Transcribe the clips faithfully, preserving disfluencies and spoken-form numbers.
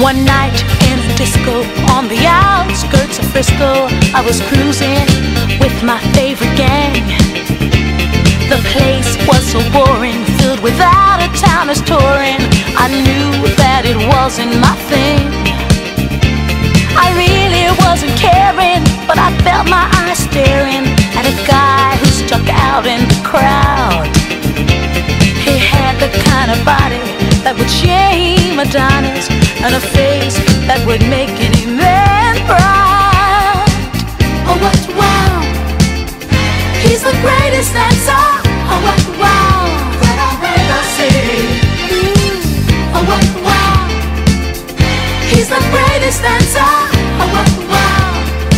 One night in a disco on the outskirts of Frisco, I was cruising with my favorite gang. The place was so boring, filled with out-of-towners touring. I knew that it wasn't my thing. I really wasn't caring, but I felt my eyes staring at a guy who stuck out in the crowd. He had the kind of body that would shame Adonis, and a face that would make any man proud. Oh, what wow! He's the greatest dancer. Oh, what wow! That I've ever seen. Mm. Oh, what wow! He's the greatest dancer. Oh, what wow!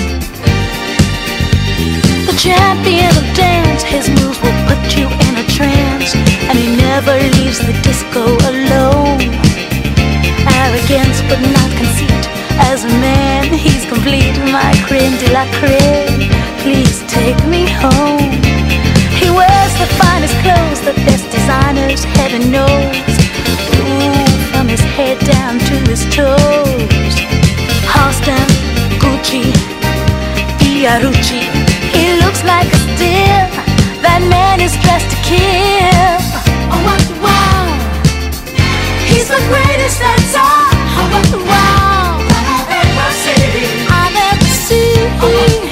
The champion of dance, his moves will put you in a trance, and he never leaves the disco alone. Arrogance but not conceit, as a man he's complete. My creme de la creme, please take me home. He wears the finest clothes, the best designers heaven knows. Ooh, from his head down to his toes. Halston, Gucci, Fiorucci, he looks like a steal. That man is dressed to kill. Oh, what wow! He's the greatest dancer. Oh, what wow! I've ever seen. I've ever seen. Oh,